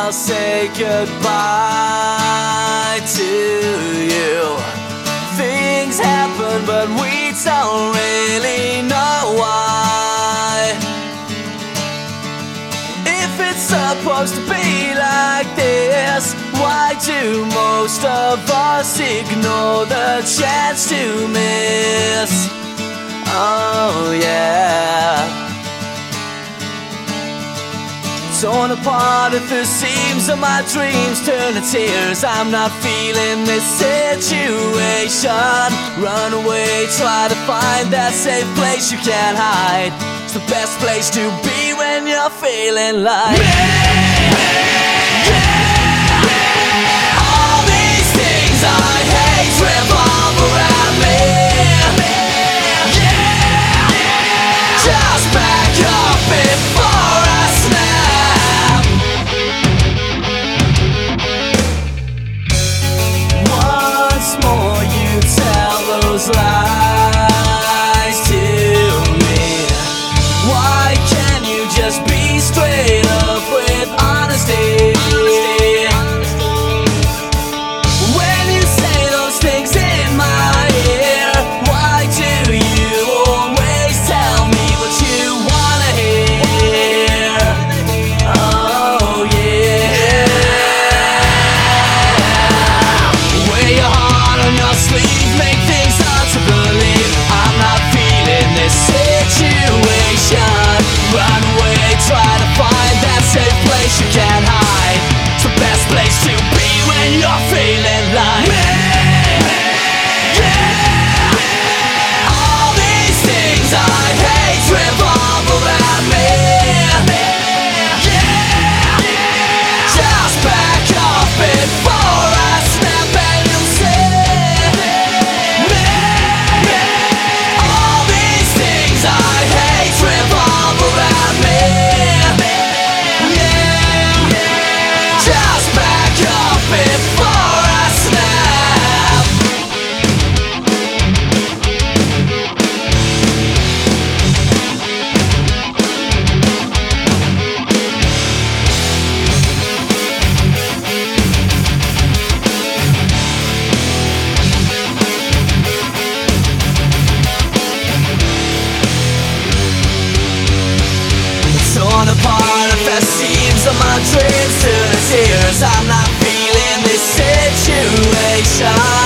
I'll say goodbye to you. Things happen, but we don't really know why. If it's supposed to be like this, why do most of us ignore the chance to miss? Oh yeah. Torn apart at the seams of my dreams turn to tears. I'm not feeling this situation. Run away, try to find that safe place you can't hide. It's the best place to be when you're feeling like all these things I hate revolve around me. Just back up before I snap. Once more you tell those lies to me. Why can't you just be straight up with honesty? When you say those things in my ear, why do you always tell me what you wanna hear? Oh yeah. Wear your heart on your sleeve, make things hard to believe. I'm not feeling this situation. Run away, try to find that safe place you can't hide. It's the best place to be when you're feeling like all these things I hate revolve around me. Just back up before I snap and you'll see. All these things I hate revolve around me. Just back up before I snap. Torn apart at the seams of my dreams to the tears. I'm not feeling this situation.